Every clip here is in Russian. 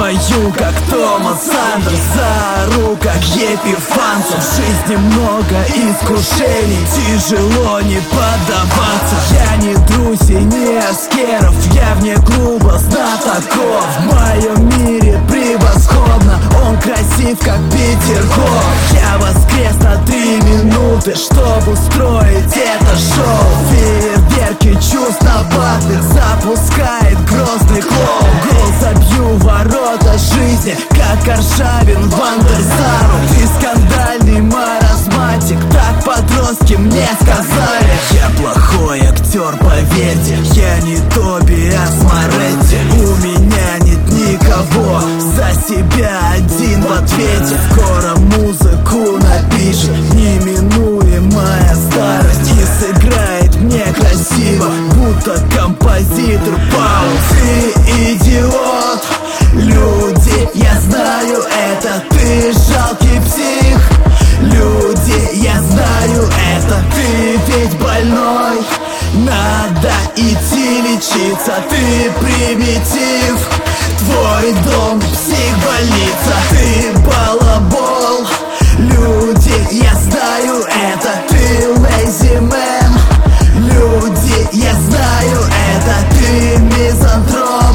пою, как Томас Андерс, заору, как Епифанцев. В жизни много искушений, тяжело не поддаваться. Я не Друзей, не Аскеров, я вне клуба знатоков. В моем мире превосходно, он красив, как Петергоф. Я воскрес на 3 минуты, чтобы устроить это шоу. Фейерверки чувств нападных запускает грозный клоун. Гол забью ворота жизни, как Аршавин Вандерсару. Ты скандальный маразматик, так подростки мне сказали. Я плохой актер, поверьте, я не Тобиас Моретти. У меня нет никого, за себя один в ответе. Скоро музыку напишет неминуемая старость и сыграет мне красиво, будто композитор пауз. Ты идиот, люди, я знаю это, ты жалкий псих. Люди, я знаю это, ты ведь больной, надо идти лечиться. Ты примитив, твой дом психбольница. Ты балабол, люди, я знаю это, ты lazy man. Люди, я знаю это, ты мизантроп.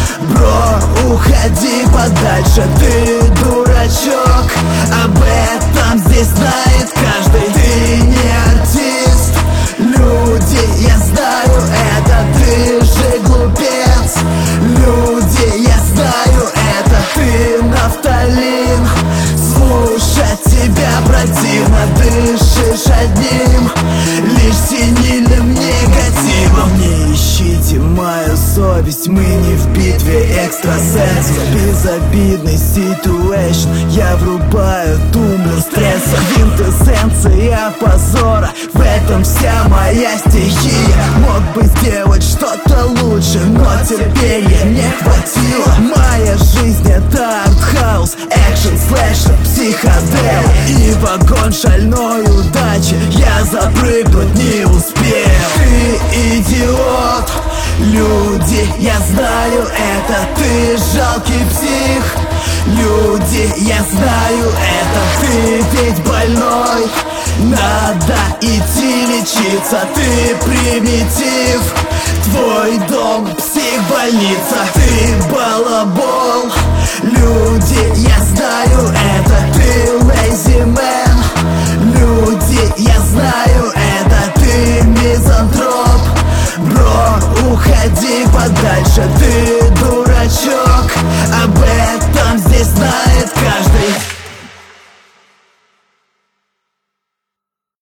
Бро, уходи подальше, ты дурачок. Об этом здесь знает каждый. Ты не артист, люди, я знаю это, ты же глупец. Люди, я знаю это, ты нафталин. Слушать тебя противно, дышишь одним лишь синильным негативом. Не ищите мою совесть, мы не в битве экстрасенсов. Безобидный ситуэйшн, я врубаю тумблер стресса. Квинтэссенция позора, в этом вся моя стихия. Мог бы сделать что-то лучше, но терпения не хватило. Моя жизнь это артхаус, экшен, слэшер, психодел. И вагон шальной удачи я запрыгнуть не успел. Ты идиот, люди, я знаю это, ты жалкий псих. Люди, я знаю это, ты ведь больной, надо идти лечиться. Ты примитив, твой дом психбольница. Ты балабол, люди, я знаю это, ты lazy man.